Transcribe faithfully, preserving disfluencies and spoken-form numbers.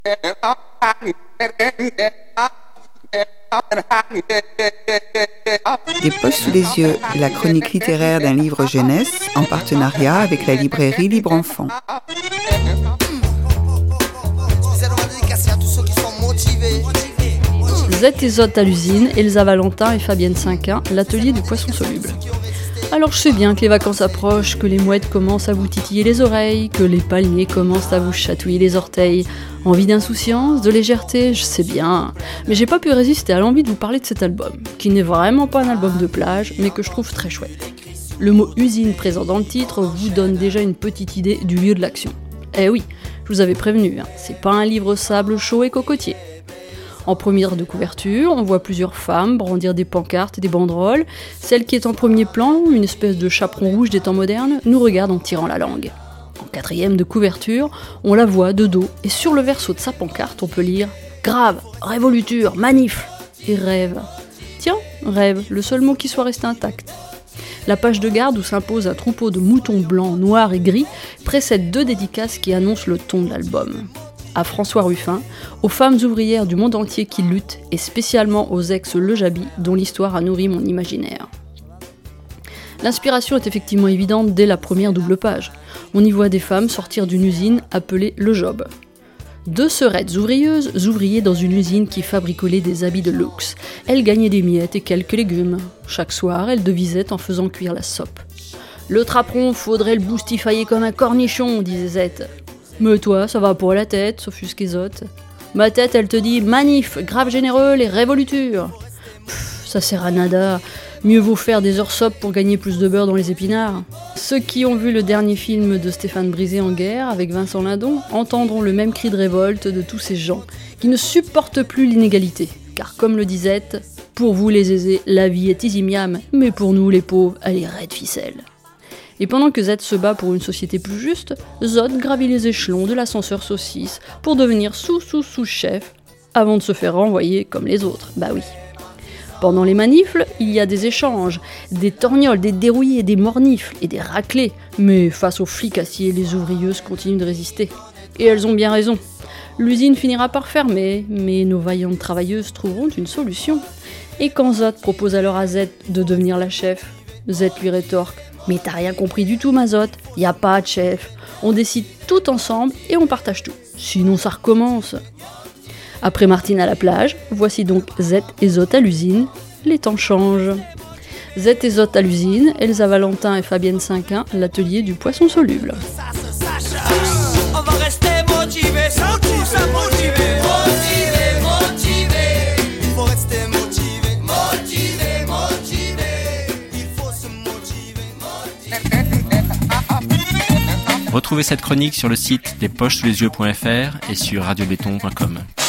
Des poches sous les yeux, la chronique littéraire d'un livre jeunesse en partenariat avec la librairie Libre Enfant. Z et Zot à l'usine, Elsa Valentin et Fabienne Cinquin, l'atelier du poisson soluble. Alors je sais bien que les vacances approchent, que les mouettes commencent à vous titiller les oreilles, que les palmiers commencent à vous chatouiller les orteils. Envie d'insouciance, de légèreté, je sais bien. Mais j'ai pas pu résister à l'envie de vous parler de cet album, qui n'est vraiment pas un album de plage, mais que je trouve très chouette. Le mot usine présent dans le titre vous donne déjà une petite idée du lieu de l'action. Eh oui, je vous avais prévenu, hein, c'est pas un livre sable chaud et cocotier. En première de couverture, on voit plusieurs femmes brandir des pancartes et des banderoles. Celle qui est en premier plan, une espèce de chaperon rouge des temps modernes, nous regarde en tirant la langue. En quatrième de couverture, on la voit de dos et sur le verso de sa pancarte, on peut lire « Grave, révoluture, manif » et « Rêve ». Tiens, rêve, le seul mot qui soit resté intact. La page de garde où s'impose un troupeau de moutons blancs, noirs et gris précède deux dédicaces qui annoncent le ton de l'album. À François Ruffin, aux femmes ouvrières du monde entier qui luttent, et spécialement aux ex-Le Jabi, dont l'histoire a nourri mon imaginaire. L'inspiration est effectivement évidente dès la première double page. On y voit des femmes sortir d'une usine appelée Le Job. Deux sœurettes ouvrieuses ouvriers dans une usine qui fabricolait des habits de luxe. Elles gagnaient des miettes et quelques légumes. Chaque soir, elles devisaient en faisant cuire la soupe. « Le traperon, faudrait le boustifailler comme un cornichon », disait Zette. Mais toi, ça va pour la tête, s'offusquait Zot. Ma tête, elle te dit manif, grave généreux, les révolutures. Pff, ça sert à nada. Mieux vaut faire des heures sop pour gagner plus de beurre dans les épinards. Ceux qui ont vu le dernier film de Stéphane Brisé en guerre avec Vincent Lindon entendront le même cri de révolte de tous ces gens qui ne supportent plus l'inégalité. Car comme le disait, pour vous les aisés, la vie est easy miam, mais pour nous les pauvres, elle est raide ficelle. Et pendant que Z se bat pour une société plus juste, Zot gravit les échelons de l'ascenseur saucisse pour devenir sous-sous-sous-chef avant de se faire renvoyer comme les autres, bah oui. Pendant les manifles, il y a des échanges, des torgnoles, des dérouillés, des mornifles et des raclées, mais face aux flics aciers, les ouvrieuses continuent de résister. Et elles ont bien raison. L'usine finira par fermer, mais nos vaillantes travailleuses trouveront une solution. Et quand Zot propose alors à Z de devenir la chef, Z lui rétorque « Mais t'as rien compris du tout, ma Zot, y a pas de chef. On décide tout ensemble et on partage tout. Sinon ça recommence. » Après Martine à la plage, voici donc Z et Zot à l'usine. Les temps changent. Z et Zot à l'usine, Elsa Valentin et Fabienne Cinquin, l'atelier du poisson soluble. On va rester motivé, sans tout ça motivé. Motivé, motivé. Il faut rester motivé. Motivé, motivé. Il faut se motiver, motiver. Retrouvez cette chronique sur le site des poches sous les yeux point f r et sur radio béton point com.